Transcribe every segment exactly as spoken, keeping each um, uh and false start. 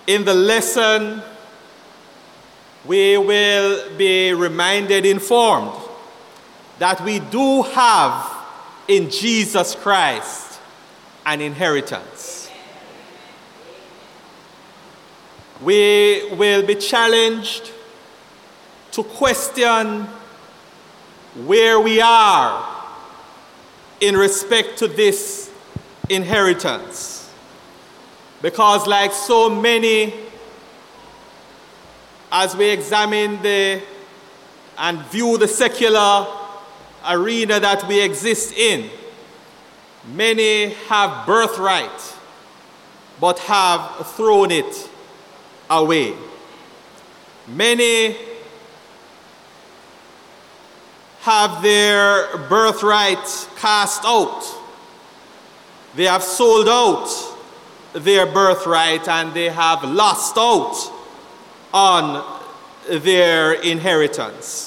In the lesson, we will be reminded, informed, that we do have in Jesus Christ an inheritance. We will be challenged to question where we are in respect to this inheritance. Because like so many, as we examine the and view the secular arena that we exist in, many have birthright, but have thrown it away. Many have their birthright cast out. They have sold out their birthright and they have lost out on their inheritance.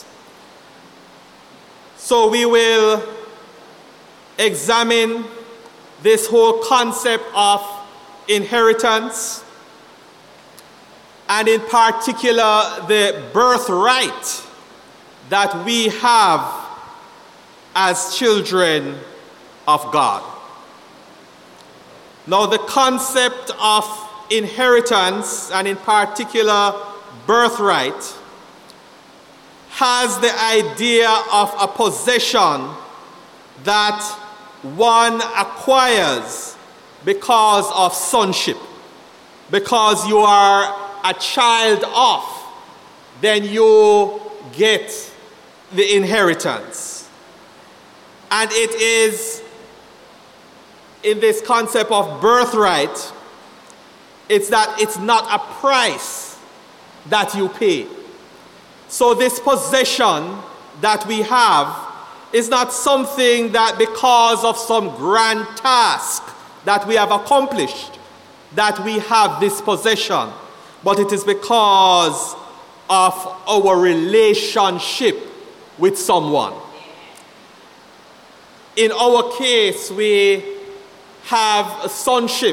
So we will examine this whole concept of inheritance, and in particular the birthright that we have as children of God. Now, the concept of inheritance, and in particular birthright, has the idea of a possession that one acquires because of sonship. Because you are a child of, then you get the inheritance. And it is in this concept of birthright, it's that it's not a price that you pay. So this possession that we have is not something that because of some grand task that we have accomplished that we have this possession, but it is because of our relationship with someone. In our case, we have a sonship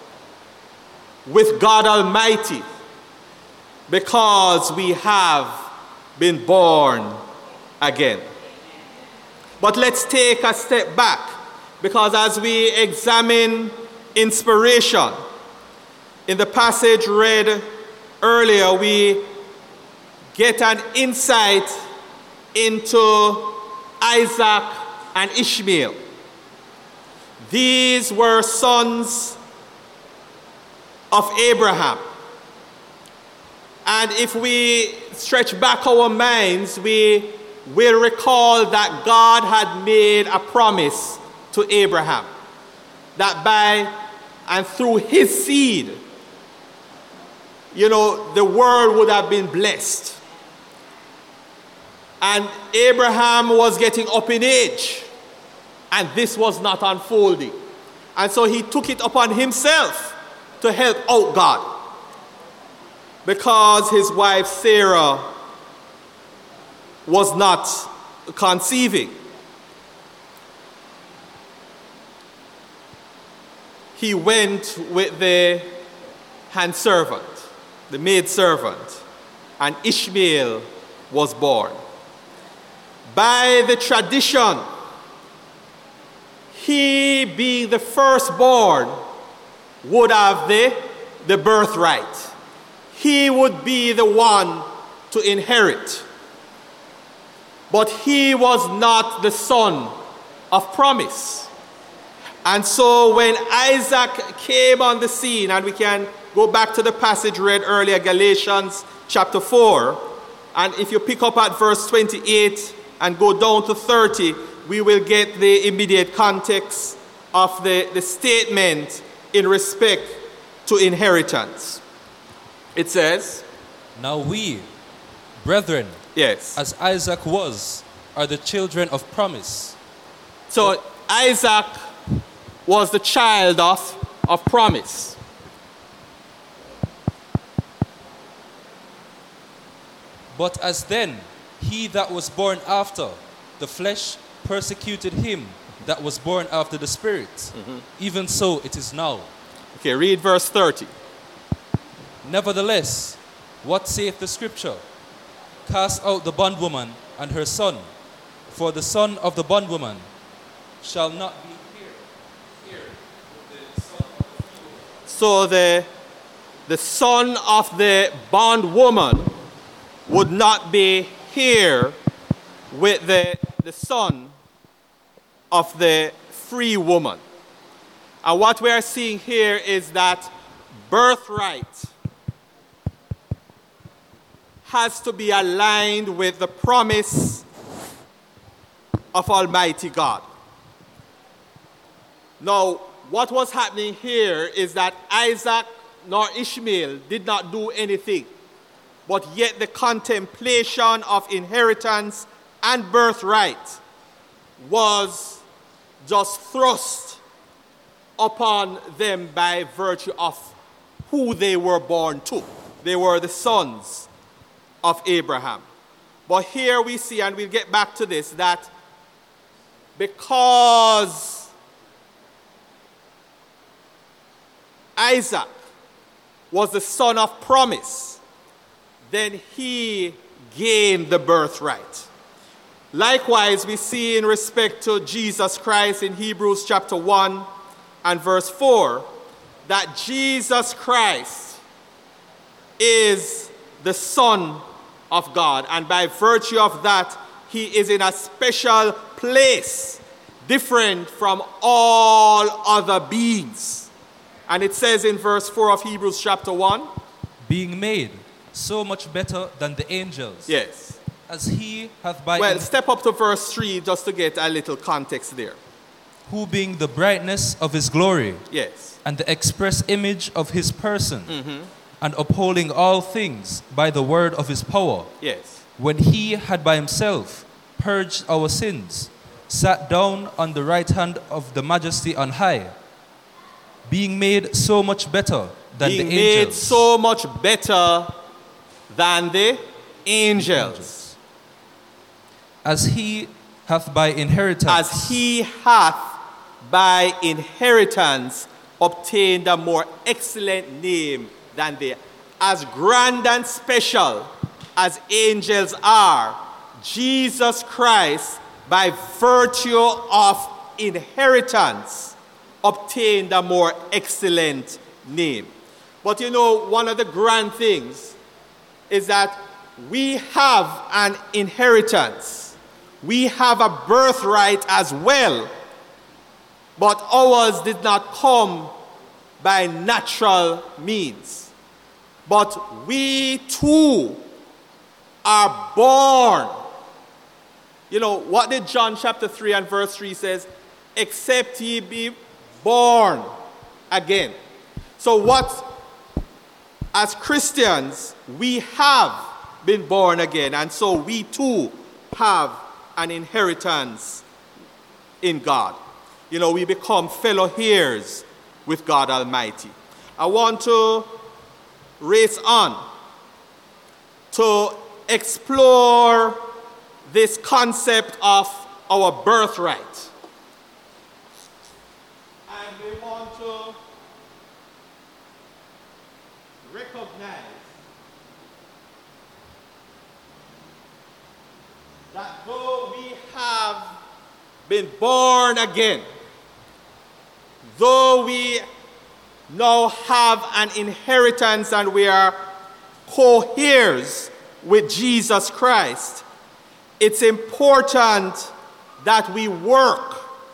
with God Almighty because we have been born again. But let's take a step back, because as we examine inspiration, in the passage read earlier, we get an insight into Isaac and Ishmael. These were sons of Abraham. And if we stretch back our minds, we will recall that God had made a promise to Abraham that by and through his seed, you know, the world would have been blessed. And Abraham was getting up in age, and this was not unfolding. And so he took it upon himself to help out God, because his wife Sarah was not conceiving. He went with the handservant, the maidservant, and Ishmael was born. By the tradition, he, being the firstborn, would have the, the birthright. He would be the one to inherit. But he was not the son of promise. And so when Isaac came on the scene, and we can go back to the passage read earlier, Galatians chapter four, and if you pick up at verse twenty-eight and go down to thirty, we will get the immediate context of the, the statement in respect to inheritance. It says, "Now we, brethren, yes, as Isaac was, are the children of promise." So Isaac was the child of, of promise. But as then he that was born after the flesh persecuted him that was born after the spirit, mm-hmm. even so it is now. Okay, read verse thirty. Nevertheless, what saith the scripture? Cast out the bondwoman and her son, for the son of the bondwoman shall not be here. Here with the son of the free woman. So the, the son of the bondwoman would not be here with the, the son of the free woman. And what we are seeing here is that birthright has to be aligned with the promise of Almighty God. Now, what was happening here is that Isaac nor Ishmael did not do anything, but yet the contemplation of inheritance and birthright was just thrust upon them by virtue of who they were born to. They were the sons of Abraham. But here we see, and we'll get back to this, that because Isaac was the son of promise, then he gained the birthright. Likewise, we see in respect to Jesus Christ in Hebrews chapter one and verse four, that Jesus Christ is the Son of God, and by virtue of that, he is in a special place, different from all other beings. And it says in verse four of Hebrews chapter one, being made so much better than the angels. Yes. As he hath by... Well, step up to verse three just to get a little context there. Who being the brightness of his glory. Yes. And the express image of his person. Mm-hmm. And upholding all things by the word of his power. Yes. When he had by himself purged our sins, sat down on the right hand of the majesty on high, being made so much better than being the angels. Made so much better than the angels. As he hath by inheritance. As he hath by inheritance obtained a more excellent name than they. As grand and special as angels are, Jesus Christ, by virtue of inheritance, obtained a more excellent name. But you know, one of the grand things is that we have an inheritance. We have a birthright as well, but ours did not come by natural means. But we too are born. You know, what did John chapter three and verse three says? Except ye be born again. So what, as Christians, we have been born again, and so we too have an inheritance in God. You know, we become fellow heirs with God Almighty. I want to race on to explore this concept of our birthright. And we want to recognize that though we have been born again, though we now have an inheritance and we are co-heirs with Jesus Christ, it's important that we work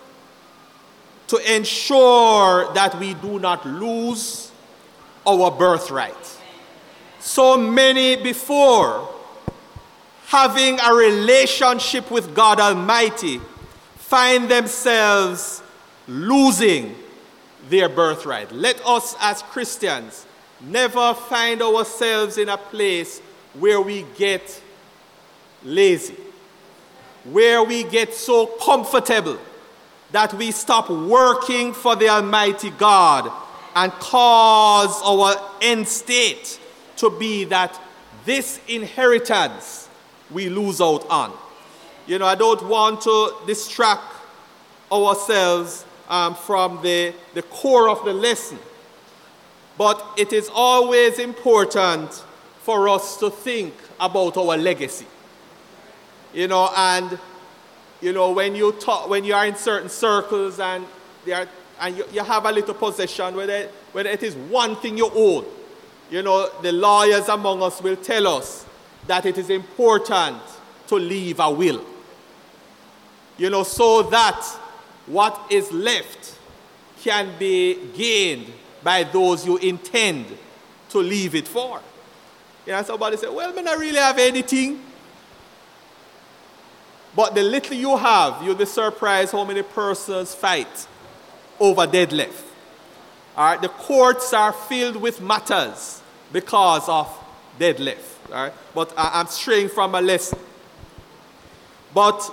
to ensure that we do not lose our birthright. So many before, having a relationship with God Almighty, find themselves losing their birthright. Let us as Christians never find ourselves in a place where we get lazy, where we get so comfortable that we stop working for the Almighty God and cause our end state to be that this inheritance we lose out on. You know, I don't want to distract ourselves um, from the, the core of the lesson. But it is always important for us to think about our legacy. You know, and, you know, when you talk, when you are in certain circles and, they are, and you, you have a little possession, whether, whether it is one thing you own, you know, the lawyers among us will tell us that it is important to leave a will. You know, so that what is left can be gained by those you intend to leave it for. You know, somebody say, well, I don't really have anything. But the little you have, you'll be surprised how many persons fight over dead left. All right, the courts are filled with matters because of dead left. All right, but I, I'm straying from a lesson. But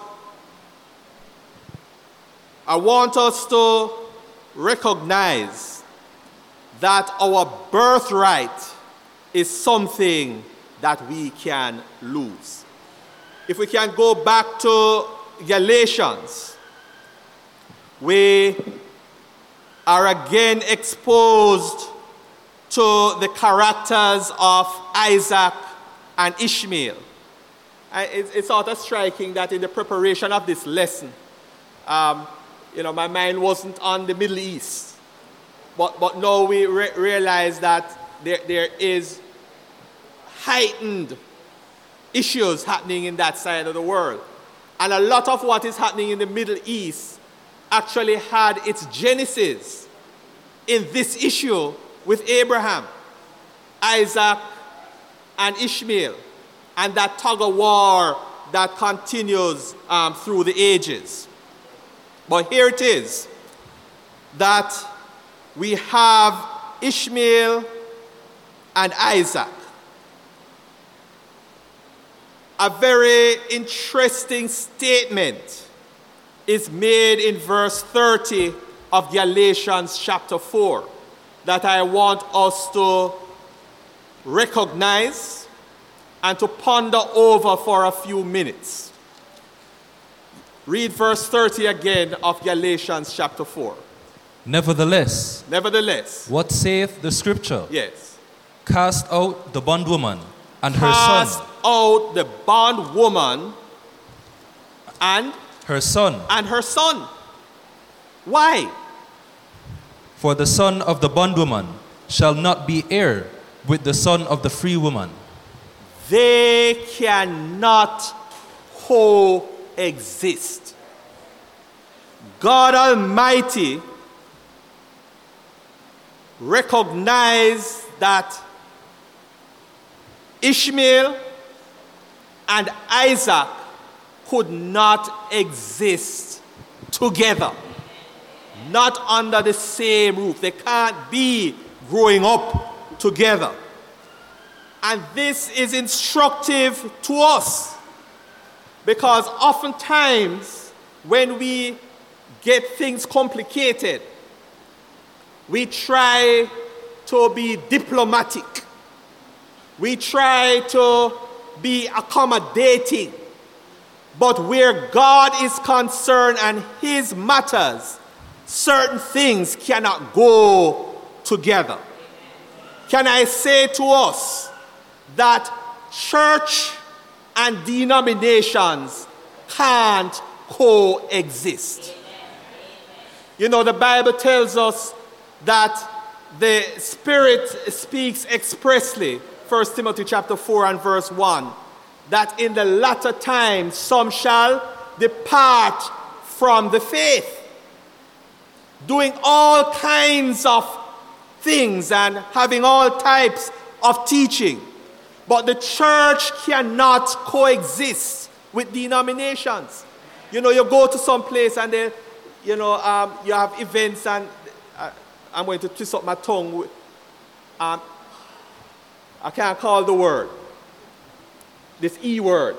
I want us to recognize that our birthright is something that we can lose. If we can go back to Galatians, we are again exposed to the characters of Isaac and Ishmael. It's sort of striking that in the preparation of this lesson, um, you know, my mind wasn't on the Middle East. But, but now we re- realize that there, there is heightened issues happening in that side of the world. And a lot of what is happening in the Middle East actually had its genesis in this issue with Abraham, Isaac, and Ishmael, and that tug of war that continues um, through the ages. But here it is, that we have Ishmael and Isaac. A very interesting statement is made in verse thirty of Galatians chapter four that I want us to recognize and to ponder over for a few minutes. Read verse thirty again of Galatians chapter four. Nevertheless, Nevertheless, what saith the scripture? Yes. Cast out the bondwoman and her Cast son. out the bondwoman and her son. and her son. Why? For the son of the bondwoman shall not be heir with the son of the free woman. They cannot coexist. God Almighty recognized that Ishmael and Isaac could not exist together, not under the same roof. They can't be growing up together. And this is instructive to us, because oftentimes when we get things complicated, we try to be diplomatic. We try to be accommodating. But where God is concerned and his matters, certain things cannot go together. Can I say to us that church and denominations can't coexist? You know, the Bible tells us that the Spirit speaks expressly, First Timothy chapter four and verse one, that in the latter times some shall depart from the faith, doing all kinds of things and having all types of teaching. But the church cannot coexist with denominations. You know, you go to some place and then, you know, um, you have events and uh, I'm going to twist up my tongue. Um, I can't call the word. This E word.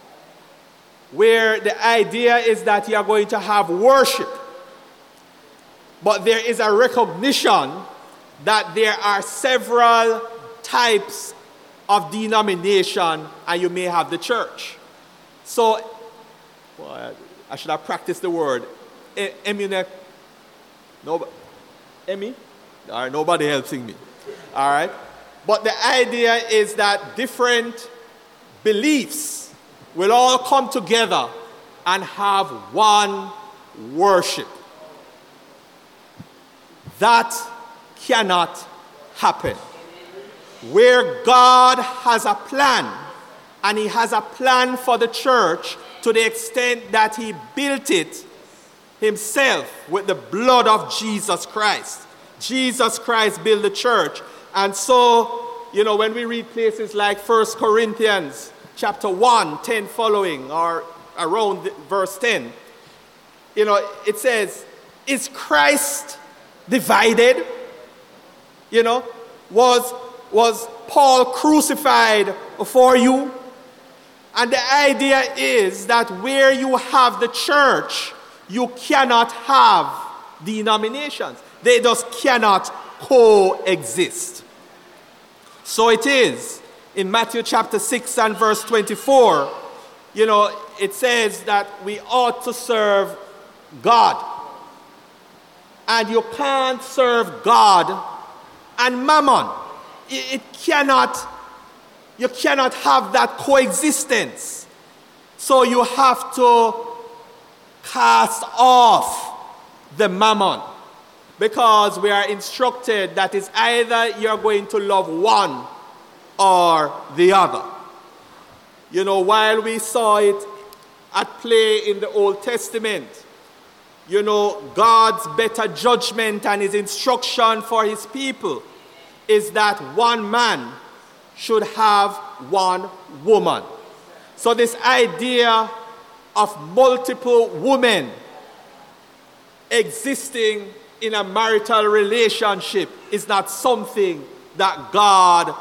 Where the idea is that you are going to have worship. But there is a recognition that there are several types of denomination and you may have the church. So, well, I should have practiced the word. Emune, nobody, Emmy? All right, nobody helping me. All right? But the idea is that different beliefs will all come together and have one worship. That cannot happen. Where God has a plan, and he has a plan for the church to the extent that he built it himself with the blood of Jesus Christ. Jesus Christ built the church. And so, you know, when we read places like First Corinthians chapter one, ten following, or around verse ten, you know, it says, is Christ divided? You know, was, was Paul crucified for you? And the idea is that where you have the church, you cannot have denominations. They just cannot coexist. So it is in Matthew chapter six and verse twenty-four, you know, it says that we ought to serve God. And you can't serve God and mammon. It cannot, you cannot have that coexistence. So you have to cast off the mammon, because we are instructed that it's either you're going to love one or the other. You know, while we saw it at play in the Old Testament, you know, God's better judgment and his instruction for his people is that one man should have one woman. So this idea of multiple women existing in a marital relationship is not something that God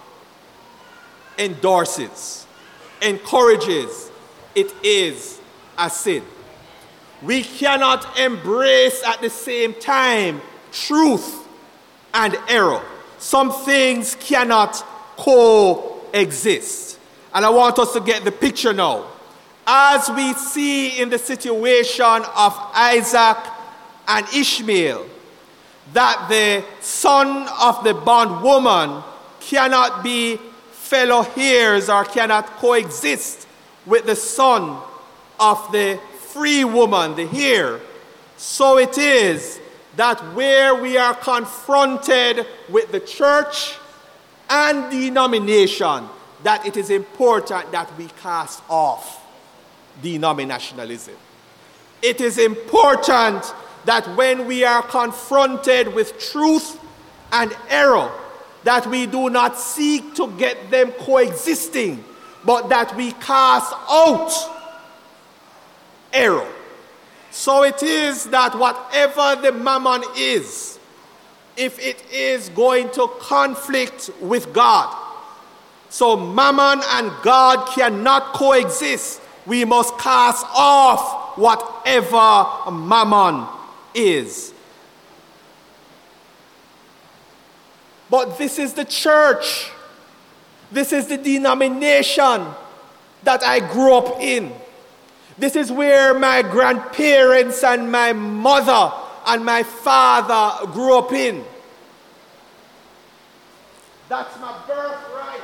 endorses, encourages. It is a sin. We cannot embrace at the same time truth and error. Some things cannot coexist. And I want us to get the picture now. As we see in the situation of Isaac and Ishmael, that the son of the bondwoman cannot be fellow heirs or cannot coexist with the son of the free woman, the heir. So it is that where we are confronted with the church and denomination, that it is important that we cast off denominationalism. It is important that when we are confronted with truth and error, that we do not seek to get them coexisting, but that we cast out error. So it is that whatever the mammon is, if it is going to conflict with God, so mammon and God cannot coexist, we must cast off whatever mammon is. But this is the church. This is the denomination that I grew up in. This is where my grandparents and my mother and my father grew up in. That's my birthright.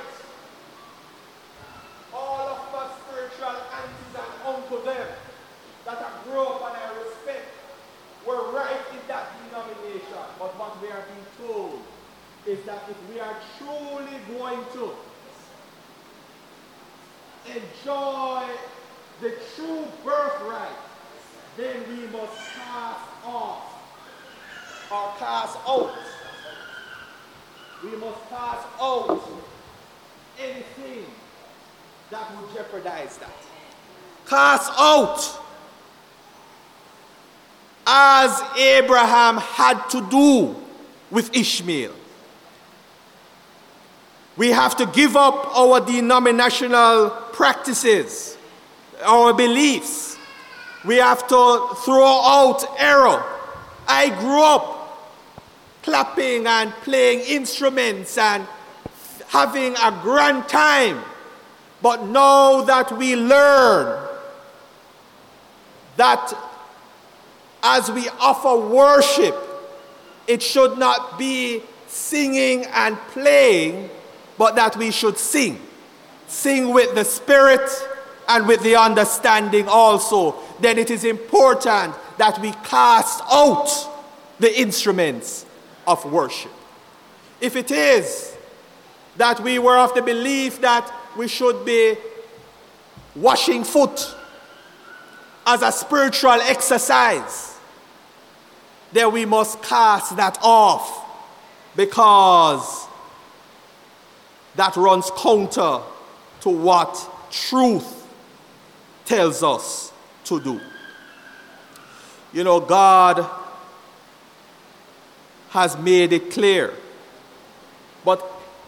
All of my spiritual aunties and uncles them that I grew up and I respect were right in that denomination. But what we are being told is that if we are truly going to enjoy the true birthright, then we must cast off or cast out. We must cast out anything that would jeopardize that. Cast out, as Abraham had to do with Ishmael. We have to give up our denominational practices, our beliefs. We have to throw out error. I grew up clapping and playing instruments and having a grand time. But now that we learn that as we offer worship, it should not be singing and playing, but that we should sing. Sing with the spirit and with the understanding also. Then it is important that we cast out the instruments of worship. If it is that we were of the belief that we should be washing foot as a spiritual exercise, then we must cast that off, because that runs counter to what truth tells us to do. You know, God has made it clear, but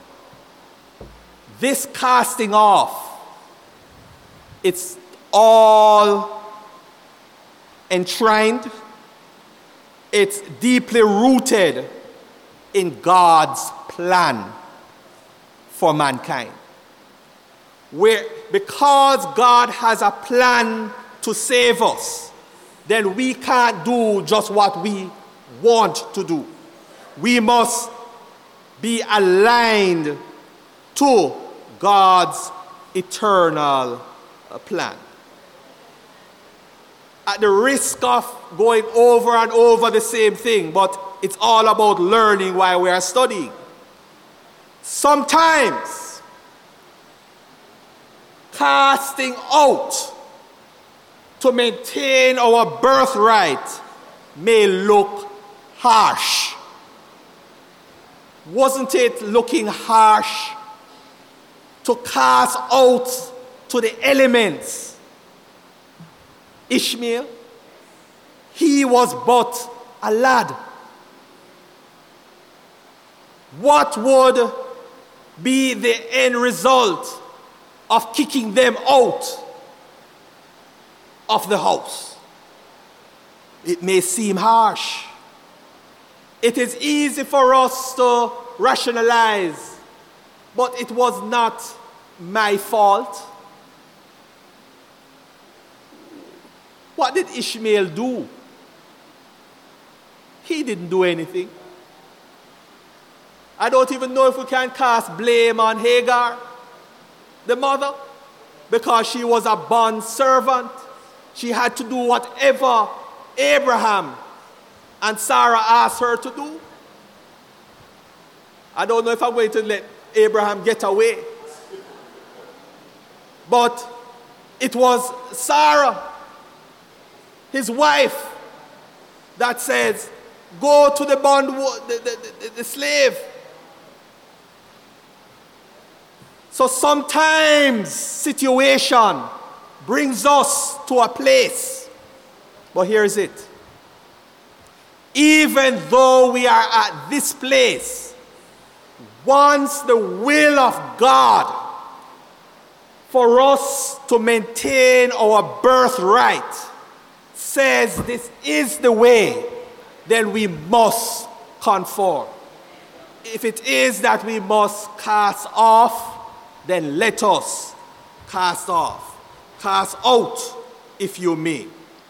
this casting off, it's all enshrined, it's deeply rooted in God's plan for mankind. Where, because God has a plan to save us, then we can't do just what we want to do. We must be aligned to God's eternal plan. At the risk of going over and over the same thing, but it's all about learning while we are studying. Sometimes casting out to maintain our birthright may look harsh. Wasn't it looking harsh to cast out to the elements Ishmael? He was but a lad. What would be the end result of kicking them out of the house? It may seem harsh. It is easy for us to rationalize, but it was not my fault. What did Ishmael do? He didn't do anything. I don't even know if we can cast blame on Hagar, the mother, because she was a bond servant. She had to do whatever Abraham and Sarah asked her to do. I don't know if I'm going to let Abraham get away. But it was Sarah, his wife, that says, go to the bond, the, the, the, the slave. So sometimes situation brings us to a place. But here's it. Even though we are at this place, once the will of God for us to maintain our birthright says this is the way, then we must conform. If it is that we must cast off, then let us cast off. Cast out, if you may.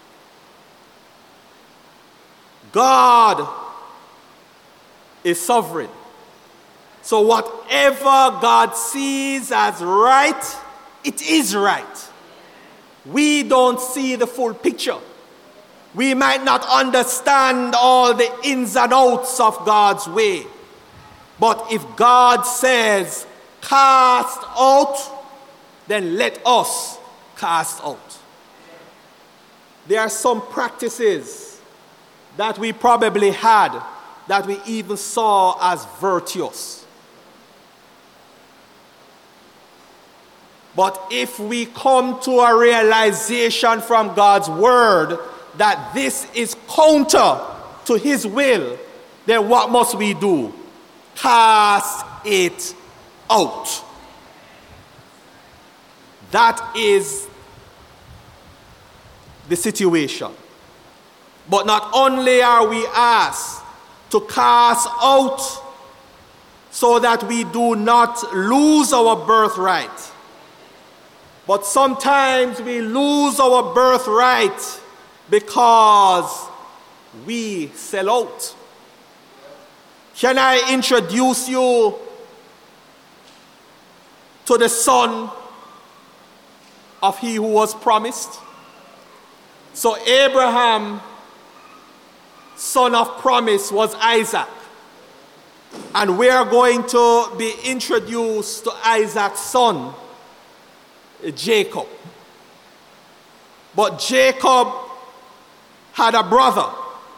God is sovereign. So whatever God sees as right, it is right. We don't see the full picture. We might not understand all the ins and outs of God's way. But if God says, cast out, then let us cast out. There are some practices that we probably had that we even saw as virtuous. But if we come to a realization from God's word that this is counter to his will, then what must we do? Cast it out. That is the situation. But not only are we asked to cast out so that we do not lose our birthright, but sometimes we lose our birthright because we sell out. Can I introduce you to the son of he who was promised? So Abraham, son of promise, was Isaac. And we are going to be introduced to Isaac's son, Jacob. But Jacob had a brother.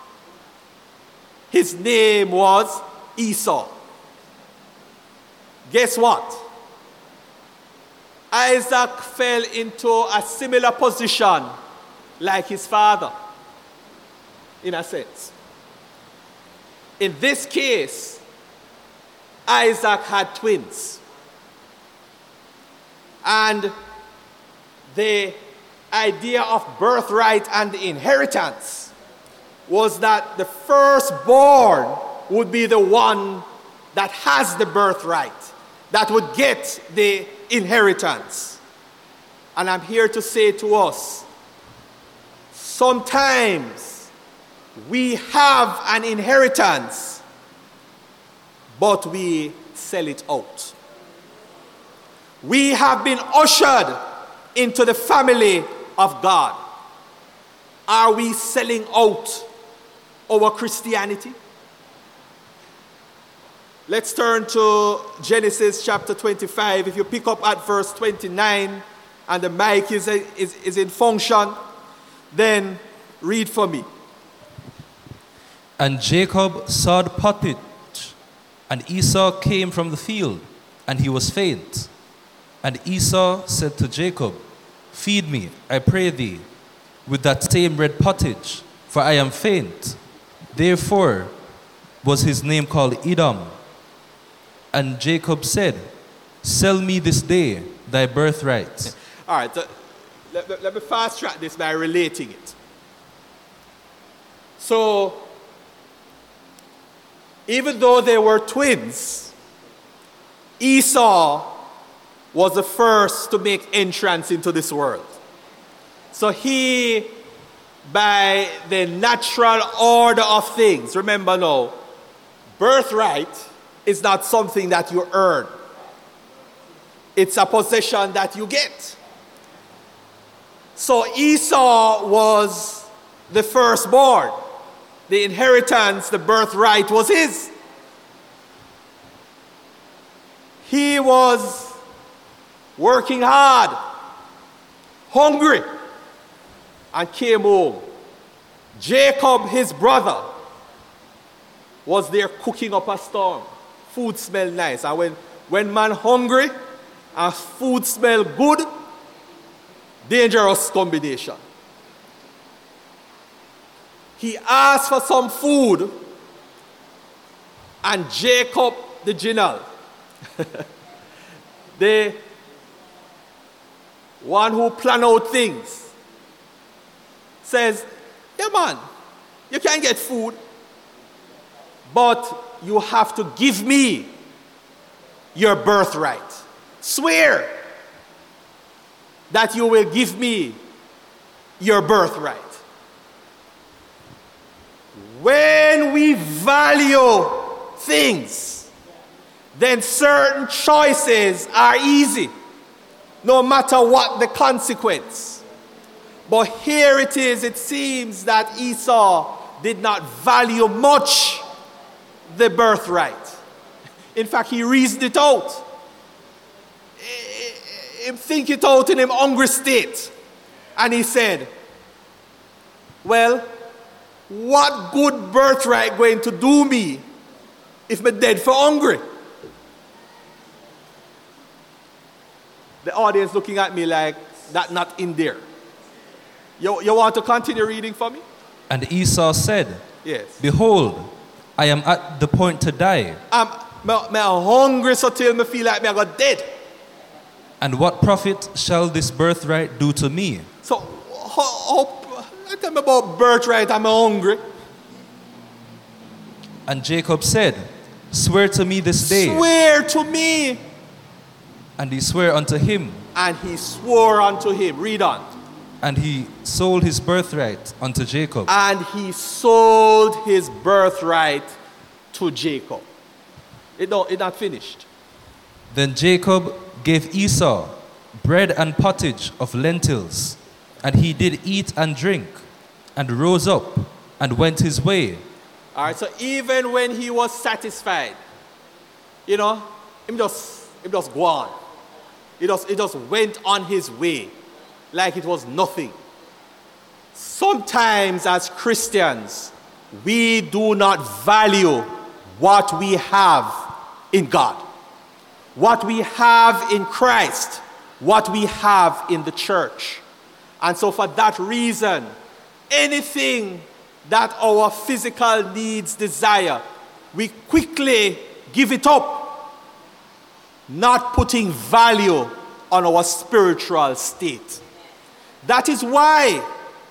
His name was Esau. Guess what? Isaac fell into a similar position like his father, in a sense. In this case, Isaac had twins. And the idea of birthright and inheritance was that the firstborn would be the one that has the birthright, that would get the inheritance. And I'm here to say to us, sometimes we have an inheritance, but we sell it out. We have been ushered into the family of God. Are we selling out our Christianity? Let's turn to Genesis chapter twenty-five. If you pick up at verse twenty-nine and the mic is, is, is in function, then read for me. And Jacob sowed pottage, and Esau came from the field, and he was faint. And Esau said to Jacob, Feed me, I pray thee, with that same red pottage, for I am faint. Therefore was his name called Edom. And Jacob said, Sell me this day thy birthright. All right, so let, let, let me fast track this by relating it. So, even though they were twins, Esau was the first to make entrance into this world. So he, by the natural order of things, remember now, birthright is not something that you earn. It's a possession that you get. So Esau was the firstborn. The inheritance, the birthright was his. He was working hard, hungry, and came home. Jacob, his brother, was there cooking up a storm. Food smelled nice. And when, when man hungry and food smell good, dangerous combination. He asked for some food, and Jacob, the general, the one who plan out things, says, yeah man, you can get food, but you have to give me your birthright. Swear that you will give me your birthright. When we value things, then certain choices are easy, no matter what the consequence. But here it is, it seems that Esau did not value much the birthright. In fact, he reasoned it out. He think it out in him hungry state. And he said, well, what good birthright going to do me if me dead for hungry? The audience looking at me like, that not in there. You, you want to continue reading for me? And Esau said, Yes. Behold, I am at the point to die. I'm, I'm hungry so till me feel like me I got dead. And what profit shall this birthright do to me? So, how, how, tell me about birthright, I'm hungry. And Jacob said, Swear to me this day. Swear to me. And he swore unto him. And he swore unto him. Read on. And he sold his birthright unto Jacob. And he sold his birthright to Jacob. It don't, it not finished. Then Jacob gave Esau bread and pottage of lentils, and he did eat and drink, and rose up and went his way. All right, so even when he was satisfied, you know, him just, him just go on. He just, he just went on his way like it was nothing. Sometimes as Christians, we do not value what we have in God, what we have in Christ, what we have in the church. And so for that reason, anything that our physical needs desire, we quickly give it up, not putting value on our spiritual state. That is why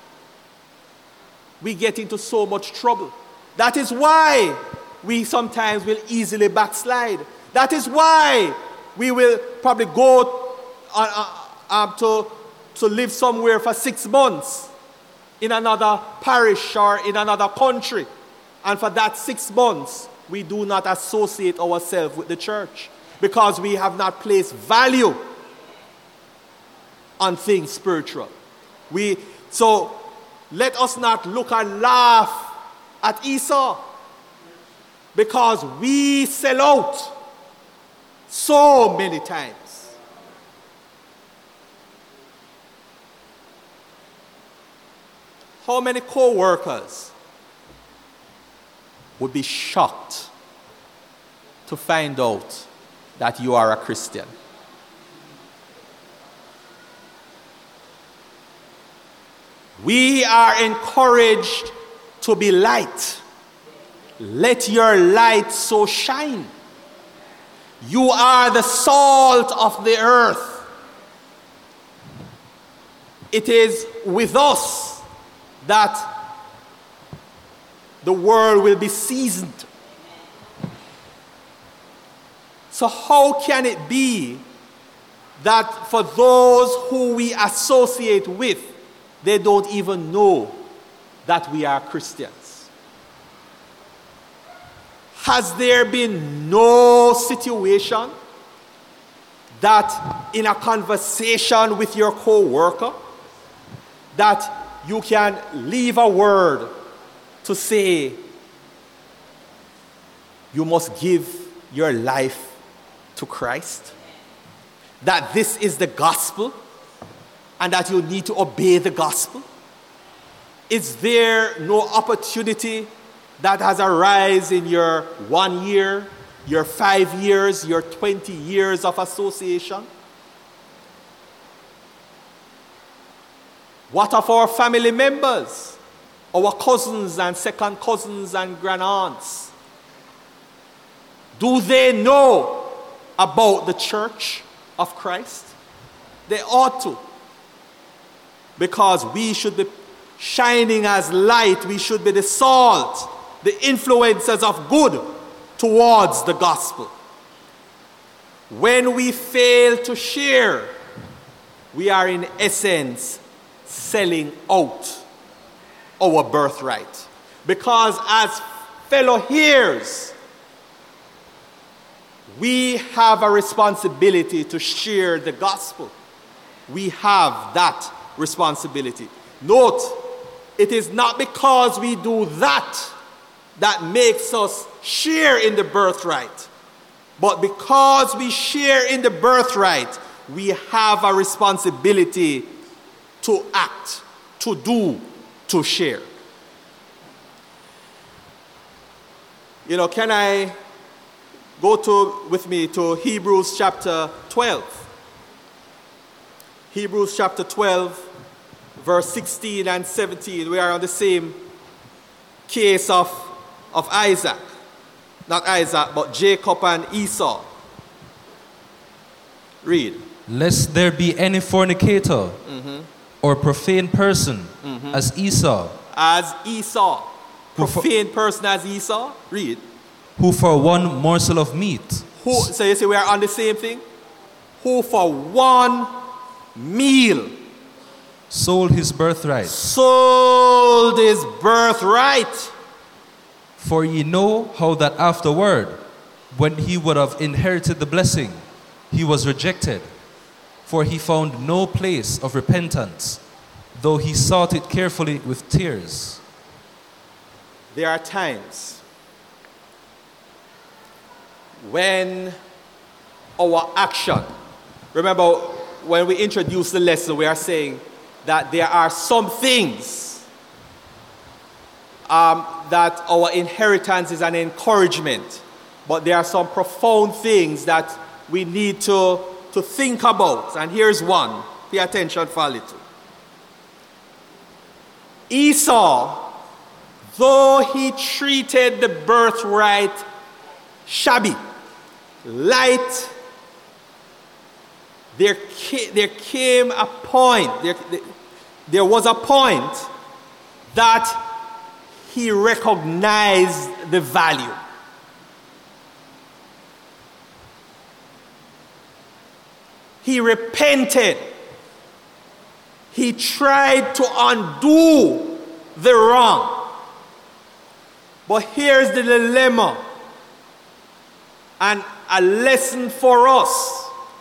we get into so much trouble. That is why we sometimes will easily backslide. That is why we will probably go on, uh, um, to, to live somewhere for six months in another parish or in another country. And for that six months, we do not associate ourselves with the church because we have not placed value on things spiritual. We, so let us not look and laugh at Esau because we sell out so many times. How many co-workers would be shocked to find out that you are a Christian? We are encouraged to be light. Let your light so shine. You are the salt of the earth. It is with us that the world will be seasoned. So how can it be that for those who we associate with, they don't even know that we are Christians? Has there been no situation that in a conversation with your co-worker that you can leave a word to say you must give your life to Christ? That this is the gospel and that you need to obey the gospel? Is there no opportunity that has arisen in your one year, your five years, your twenty years of association? What of our family members, our cousins and second cousins and granddaunts? Do they know about the church of Christ? They ought to. Because we should be shining as light. We should be the salt, the influencers of good towards the gospel. When we fail to share, we are in essence selling out our birthright. Because as fellow heirs, we have a responsibility to share the gospel. We have that responsibility. Note, it is not because we do that that makes us share in the birthright, but because we share in the birthright, we have a responsibility to act, to do, to share. You know, can I go to with me to Hebrews chapter twelve? Hebrews chapter twelve, verse sixteen and seventeen. We are on the same case of, of Isaac. Not Isaac, but Jacob and Esau. Read. Lest there be any fornicator Mm-hmm. or profane person Mm-hmm. as Esau, As Esau. Who for- Profane person as Esau. Read. who for one morsel of meat Who, so you see we are on the same thing? Who for one meal sold his birthright. sold his birthright. For ye know how that afterward, when he would have inherited the blessing, he was rejected, for he found no place of repentance, though he sought it carefully with tears. There are times when our action, remember when we introduced the lesson, we are saying that there are some things um, that our inheritance is an encouragement, but there are some profound things that we need to, to think about. And here's one. Pay attention for a little. Esau, though he treated the birthright shabby, light, there came, there came a point, there, there was a point that he recognized the value. He repented. He tried to undo the wrong. But here's the dilemma and a lesson for us.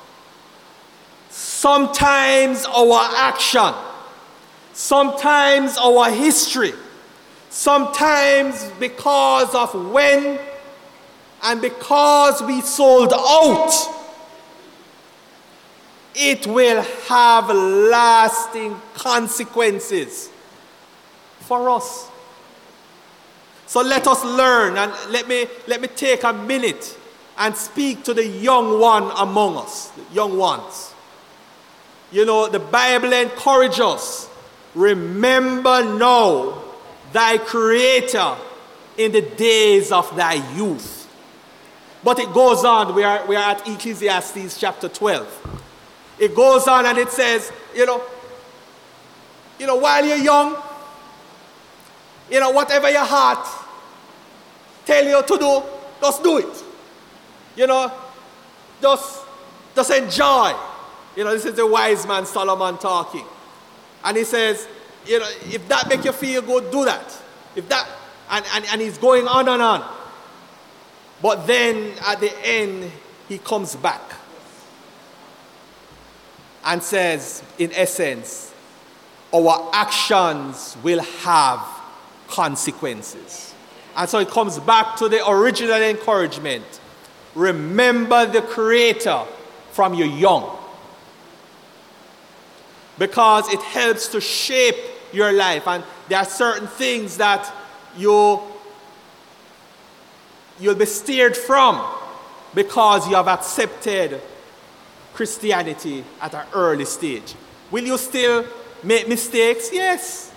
Sometimes our action, sometimes our history, sometimes because of when and because we sold out, it will have lasting consequences for us. So let us learn, and let me, let me take a minute and speak to the young one among us, the young ones. You know, the Bible encourages us, remember now thy Creator in the days of thy youth. But it goes on, we are, we are at Ecclesiastes chapter twelve. It goes on and it says, you know, you know, while you're young, you know, whatever your heart tell you to do, just do it. You know, just, just enjoy. You know, this is the wise man Solomon talking. And he says, you know, if that make you feel good, do that. If that, and, and, and he's going on and on. But then at the end, he comes back and says, in essence, our actions will have consequences. And so it comes back to the original encouragement. Remember the Creator from your young. Because it helps to shape your life. And there are certain things that you, you'll be steered from because you have accepted Christianity at an early stage. Will you still make mistakes? Yes.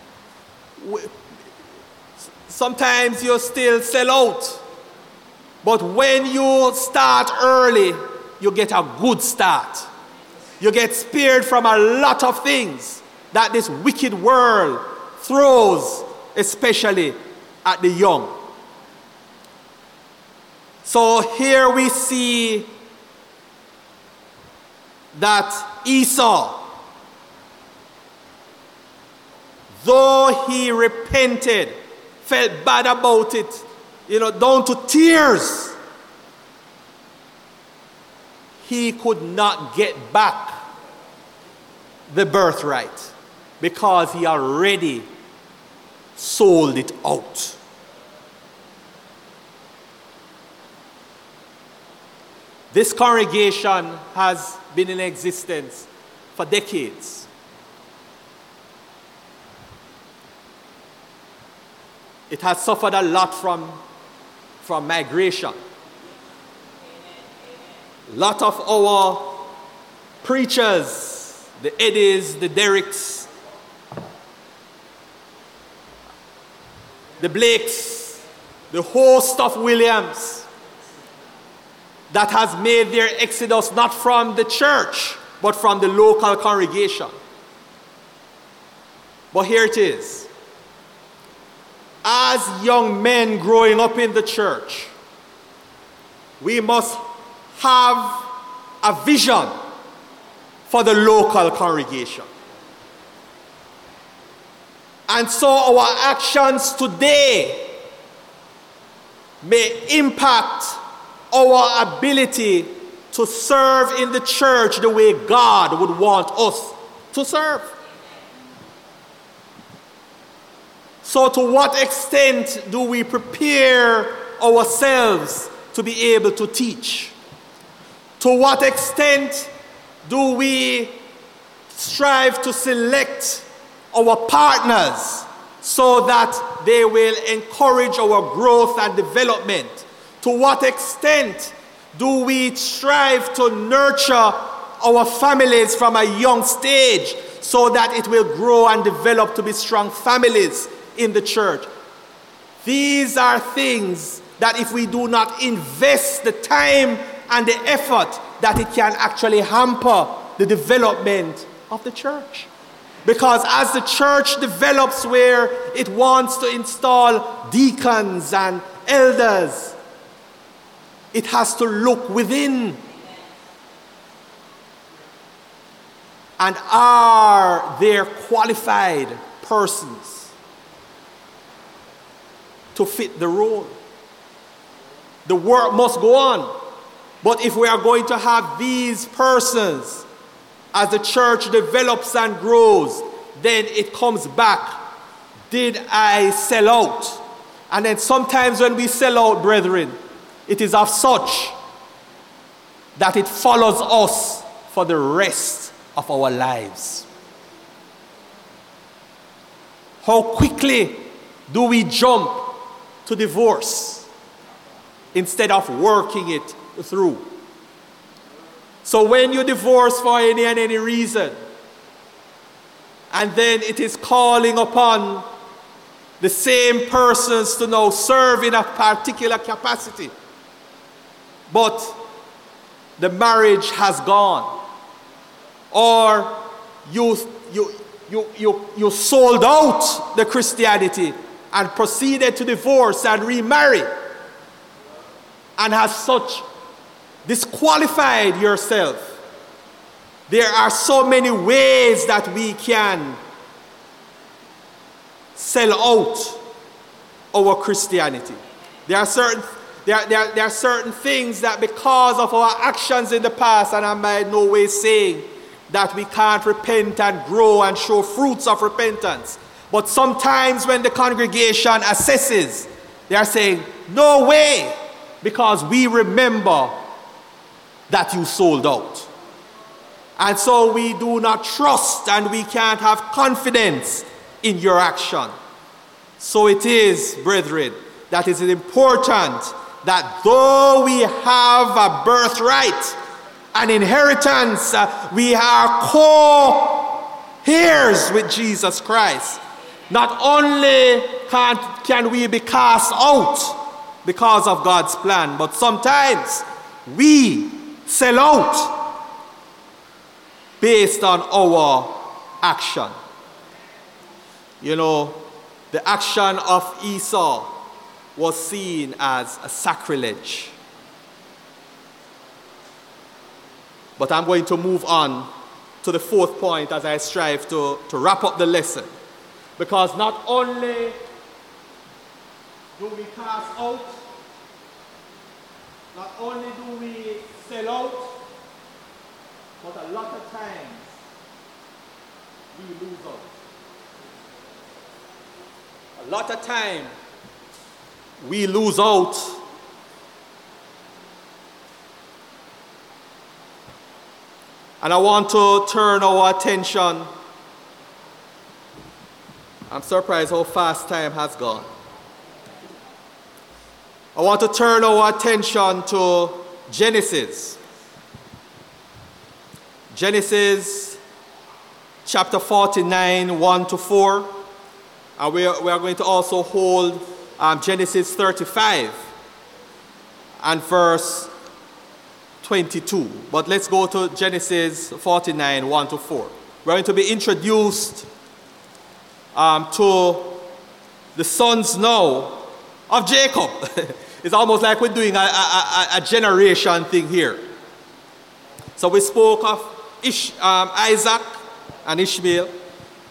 Sometimes you still sell out. But when you start early, you get a good start. You get spared from a lot of things that this wicked world throws, especially at the young. So here we see that Esau, though he repented, felt bad about it, you know, down to tears, he could not get back the birthright because he already sold it out. This congregation has been in existence for decades. It has suffered a lot from, from migration. A lot of our preachers, the Eddies, the Derricks, the Blakes, the host of Williams, that has made their exodus not from the church, but from the local congregation. But here it is. As young men growing up in the church, we must have a vision for the local congregation. And so our actions today may impact our ability to serve in the church the way God would want us to serve. So to what extent do we prepare ourselves to be able to teach? To what extent do we strive to select our partners so that they will encourage our growth and development? To what extent do we strive to nurture our families from a young stage so that it will grow and develop to be strong families in the church? These are things that if we do not invest the time and the effort, that it can actually hamper the development of the church. Because as the church develops where it wants to install deacons and elders, it has to look within. And are there qualified persons to fit the role? The work must go on. But if we are going to have these persons as the church develops and grows, then it comes back. Did I sell out? And then sometimes when we sell out, brethren, it is of such that it follows us for the rest of our lives. How quickly do we jump to divorce instead of working it through? So when you divorce for any and any reason, and then it is calling upon the same persons to now serve in a particular capacity, but the marriage has gone, or you you you you you sold out the Christianity and proceeded to divorce and remarry, and has such disqualified yourself. There are so many ways that we can sell out our Christianity. There are certain there are, there, are, there are certain things that because of our actions in the past, and I'm by no way saying that we can't repent and grow and show fruits of repentance, but sometimes when the congregation assesses, they are saying, no way, because we remember that you sold out. And so we do not trust and we can't have confidence in your action. So it is, brethren, that it is important that though we have a birthright, an inheritance, uh, we are co-heirs with Jesus Christ. Not only can, can we be cast out because of God's plan, but sometimes we sell out based on our action. You know, the action of Esau was seen as a sacrilege. But I'm going to move on to the fourth point as I strive to, to wrap up the lesson. Because not only do we cast out, not only do we sell out, but a lot of times we lose out. A lot of time we lose out. And I want to turn our attention. I'm surprised how fast time has gone. I want to turn our attention to Genesis. Genesis chapter forty-nine, one to four. And we are, we are going to also hold um, Genesis thirty-five and verse twenty-two. But let's go to Genesis forty-nine, one to four. We're going to be introduced um, to the sons now of Jacob. It's almost like we're doing a, a, a generation thing here. So we spoke of Ish, um, Isaac and Ishmael.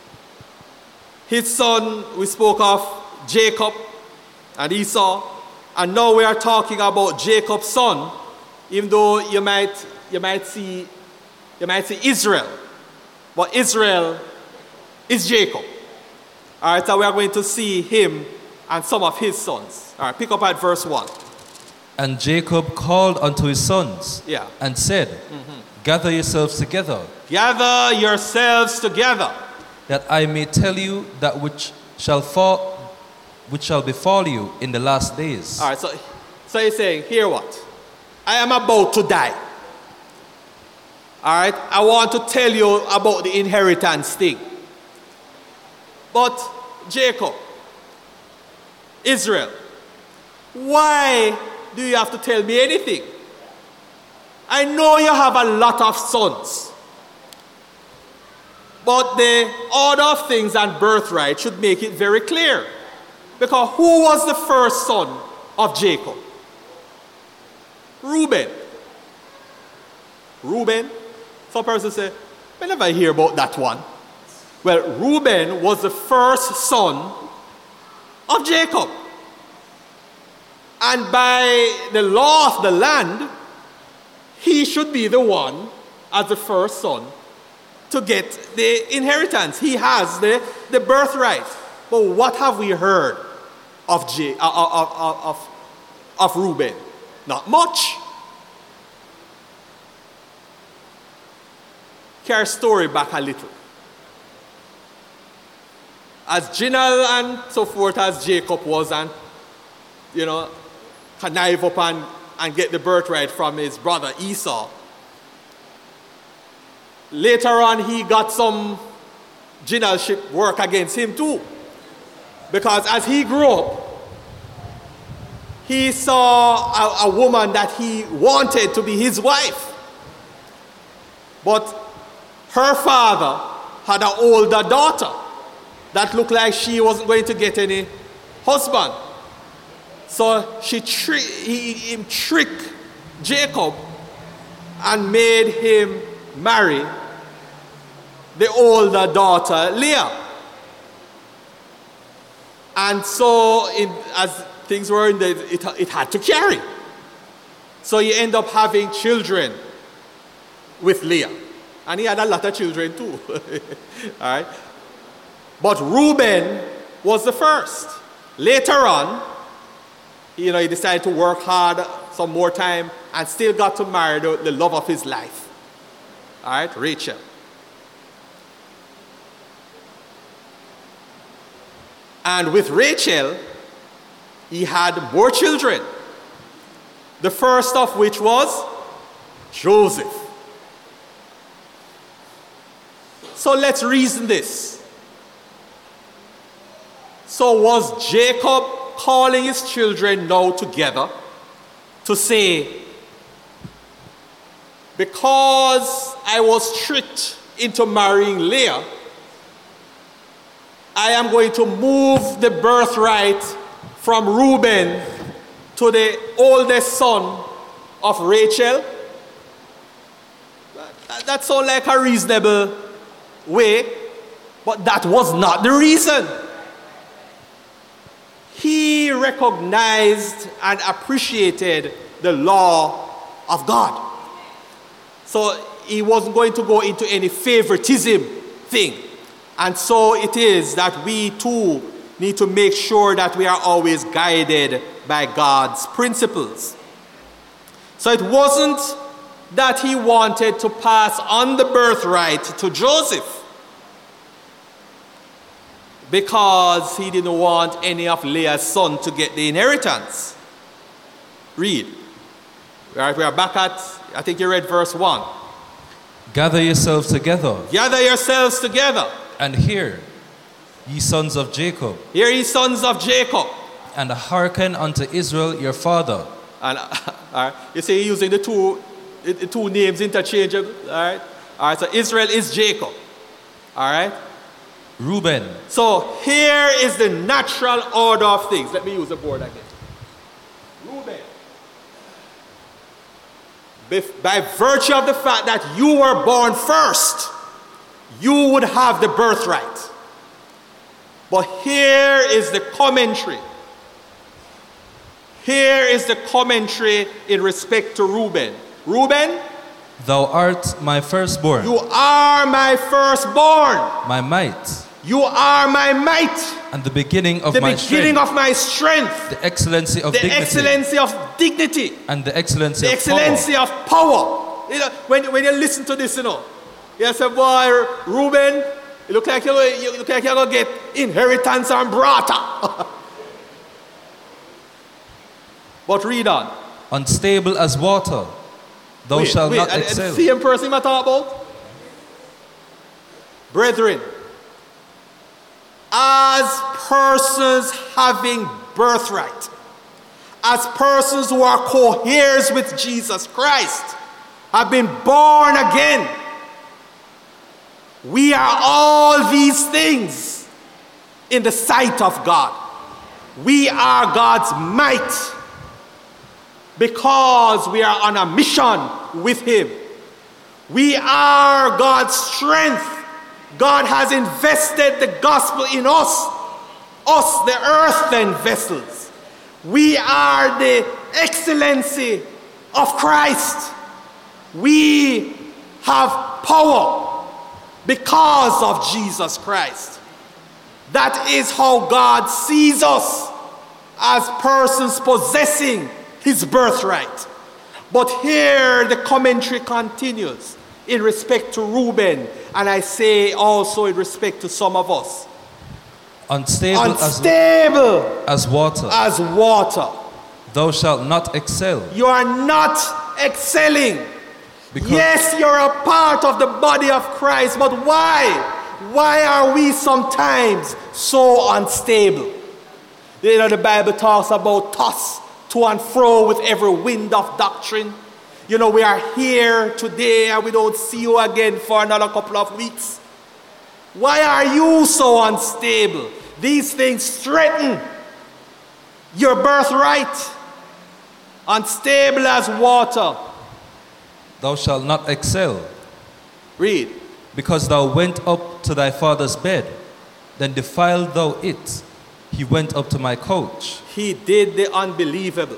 His son, we spoke of Jacob and Esau. And now we are talking about Jacob's son, even though you might, you might see, you might see Israel. But Israel is Jacob. All right, so we are going to see him and some of his sons. All right, pick up at verse one. And Jacob called unto his sons, Yeah. and said, mm-hmm. Gather yourselves together, Gather yourselves together, that I may tell you that which shall fall, which shall befall you in the last days. All right, so, so he's saying, hear what? I am about to die. All right, I want to tell you about the inheritance thing. But Jacob, Israel, why do you have to tell me anything? I know you have a lot of sons. But the order of things and birthright should make it very clear. Because who was the first son of Jacob? Reuben. Reuben? Some person say, I never hear about that one. Well, Reuben was the first son of Jacob. And by the law of the land, he should be the one, as the first son, to get the inheritance. He has the, the birthright. But what have we heard of, J, uh, of, of, of, of Reuben? Not much. Carry story back a little. As genial and so forth as Jacob was, and, you know, connive up and, and get the birthright from his brother Esau, later on he got some generalship work against him too. Because as he grew up, he saw a, a woman that he wanted to be his wife. But her father had an older daughter that looked like she wasn't going to get any husband. So she tri- he, he tricked Jacob and made him marry the older daughter, Leah. And so, in, as things were, in the, it, it had to carry. So he ended up having children with Leah. And he had a lot of children too. All right. But Reuben was the first. Later on, you know, he decided to work hard some more time and still got to marry the, the love of his life. All right, Rachel. And with Rachel, he had more children. The first of which was Joseph. So let's reason this. So was Jacob calling his children now together to say, because I was tricked into marrying Leah, I am going to move the birthright from Reuben to the oldest son of Rachel? That, that sounds like a reasonable way, but that was not the reason. He recognized and appreciated the law of God. So he wasn't going to go into any favoritism thing. And so it is that we too need to make sure that we are always guided by God's principles. So it wasn't that he wanted to pass on the birthright to Joseph, because he didn't want any of Leah's sons to get the inheritance. Read. All right, we are back at, I think you read verse one. Gather yourselves together. Gather yourselves together. And hear, ye sons of Jacob. Hear ye sons of Jacob. And hearken unto Israel your father. And uh, all right, you see, using the two, the two names interchangeable. All right. All right. So Israel is Jacob. All right. Reuben. So here is the natural order of things. Let me use the board again. Reuben. By virtue of the fact that you were born first, you would have the birthright. But here is the commentary. Here is the commentary in respect to Reuben. Reuben, Thou art my firstborn, you are my firstborn. my might, You are my might, and the beginning of the my beginning strength, of my strength, the excellency of the dignity, excellency of dignity, and the excellency the of excellency power. of power. You know, when, when you listen to this, you know, you say, boy, Reuben, you look like you're, you look like you're going to get inheritance and brata. But read on. Unstable as water, thou Wait, shalt wait, not and- and excel. the same person I talk about? Brethren, as persons having birthright, as persons who are co-heirs with Jesus Christ, have been born again, we are all these things in the sight of God. We are God's might because we are on a mission with Him. We are God's strength. God has invested the gospel in us, us the earthen vessels. We are the excellency of Christ. We have power because of Jesus Christ. That is how God sees us, as persons possessing His birthright. But here the commentary continues in respect to Reuben, and I say also in respect to some of us. Unstable, Unstable as, as water, as water. thou shalt not excel. You are not excelling. Because Yes, you're a part of the body of Christ, but why? Why are we sometimes so unstable? You know, the Bible talks about toss to and fro with every wind of doctrine. You know, we are here today and we don't see you again for another couple of weeks. Why are you so unstable? These things threaten your birthright. Unstable as water. thou shalt not excel. Read. Because thou went up to thy father's bed, then defiled thou it. He went up to my couch. He did the unbelievable.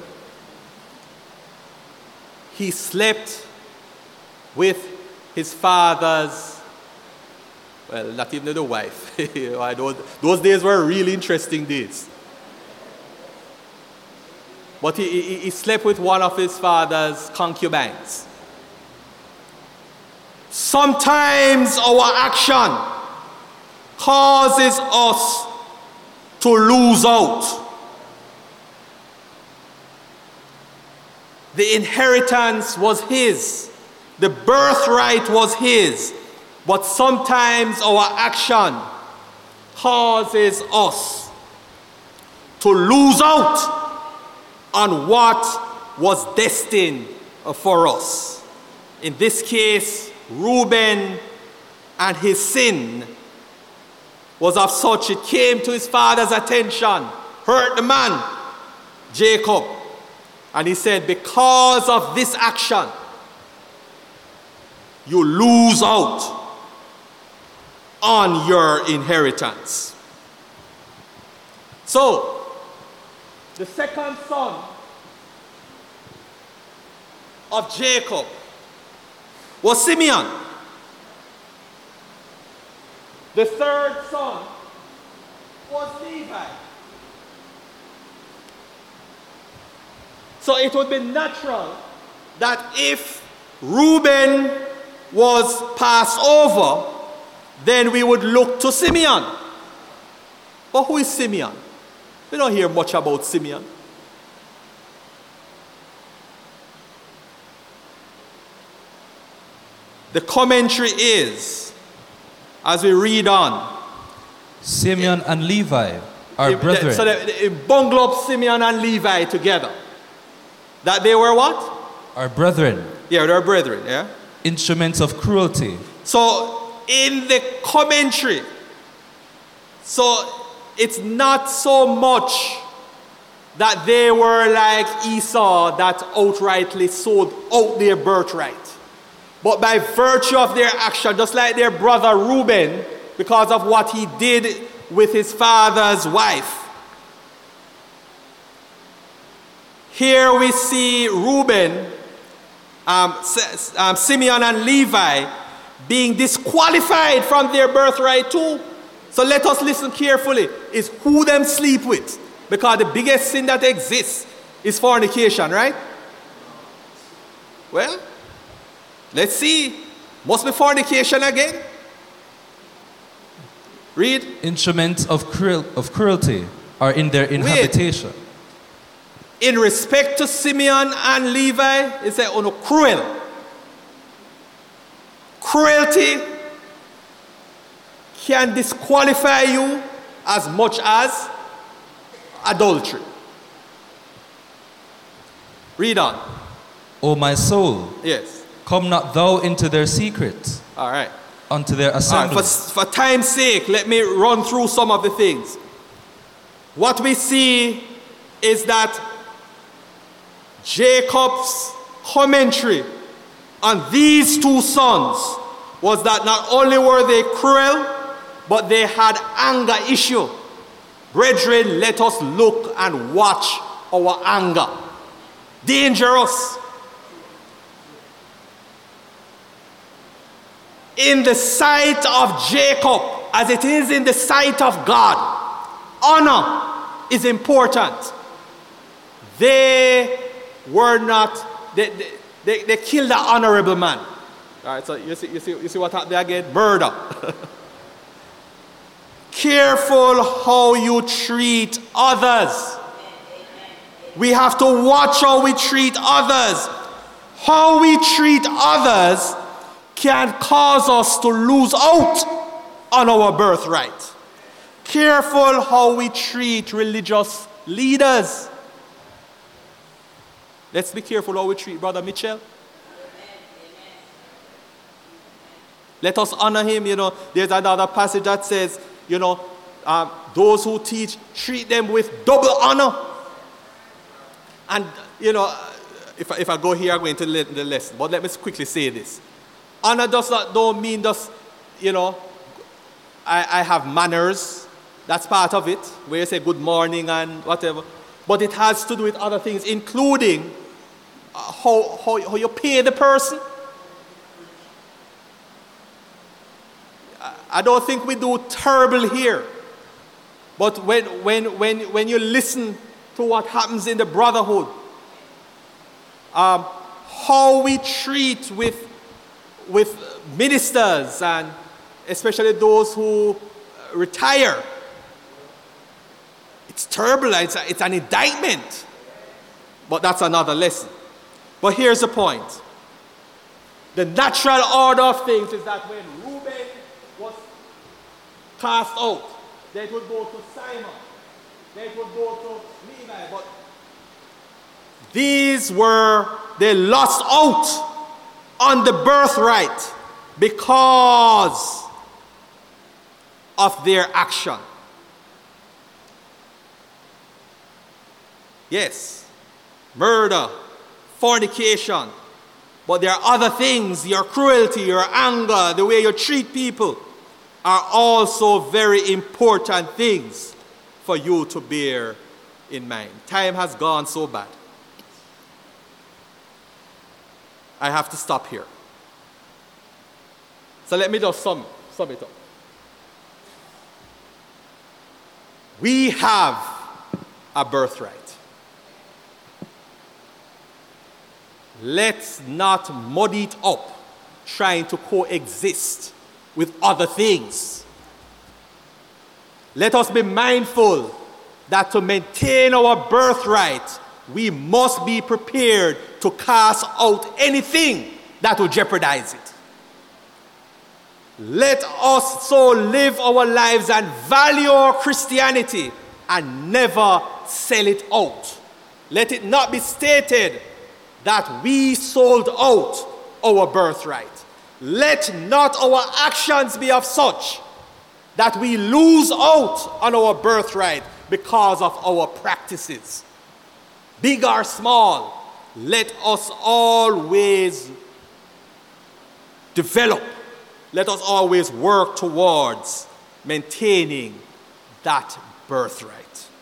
He slept with his father's, well, not even the wife. those, those days were really interesting days. But he, he, he slept with one of his father's concubines. Sometimes our action causes us to lose out. The inheritance was his. The birthright was his. But sometimes our action causes us to lose out on what was destined for us. In this case, Reuben and his sin was of such it came to his father's attention, hurt the man, Jacob. And he said, because of this action, you lose out on your inheritance. So, the second son of Jacob was Simeon. The third son was Levi. So it would be natural that if Reuben was passed over, then we would look to Simeon. But who is Simeon? We don't hear much about Simeon. The commentary is, as we read on, Simeon and Levi are they- brethren. So they, they bungle up Simeon and Levi together. That they were what? Are brethren. Yeah, they're brethren, yeah? Instruments of cruelty. So in the commentary, so it's not so much that they were like Esau that outrightly sold out their birthright. But by virtue of their action, just like their brother Reuben, because of what he did with his father's wife, Here we see Reuben, um, um, Simeon and Levi being disqualified from their birthright too. So let us listen carefully. Is who them sleep with. Because the biggest sin that exists is fornication, right? Well, let's see. Must be fornication again. Read. Instruments of, cruel, of cruelty are in their inhabitation. Wait. In respect to Simeon and Levi, it says, oh no, cruel. Cruelty can disqualify you as much as adultery. Read on. O my soul, yes, come not thou into their secrets. All right. Unto their assembly. Right, for, for time's sake, let me run through some of the things. What we see is that Jacob's commentary on these two sons was that not only were they cruel, but they had anger issue. Brethren, let us look and watch our anger. Dangerous. In the sight of Jacob, as it is in the sight of God, honor is important. They were not, they, they, they, they killed an honorable man. All right, so you see, you see, you see what happened there again? Murder. Careful how you treat others. We have to watch how we treat others. How we treat others can cause us to lose out on our birthright. Careful how we treat religious leaders. Let's be careful how we treat Brother Mitchell. Let us honor him. You know, there's another passage that says, you know, um, those who teach, treat them with double honor. And, you know, if I, if I go here, I'm going to the lesson. But let me quickly say this. Honor does not don't mean just, you know, I, I have manners. That's part of it, where you say good morning and whatever. But it has to do with other things, including uh, how, how, how you pay the person. I, I don't think we do terrible here. But when, when, when, when you listen to what happens in the brotherhood, um, how we treat with, with ministers and especially those who retire, it's terrible. It's, a, it's an indictment. But that's another lesson. But here's the point. The natural order of things is that when Reuben was cast out, they would go to Simon. They would go to Levi. But these were, they lost out on the birthright because of their action. Yes, murder, fornication, but there are other things, your cruelty, your anger, the way you treat people are also very important things for you to bear in mind. Time has gone so bad. I have to stop here. So let me just sum, sum it up. We have a birthright. Let's not muddy it up trying to coexist with other things. Let us be mindful that to maintain our birthright, we must be prepared to cast out anything that will jeopardize it. Let us so live our lives and value our Christianity and never sell it out. Let it not be stated that we sold out our birthright. Let not our actions be of such that we lose out on our birthright because of our practices. Big or small, let us always develop, let us always work towards maintaining that birthright.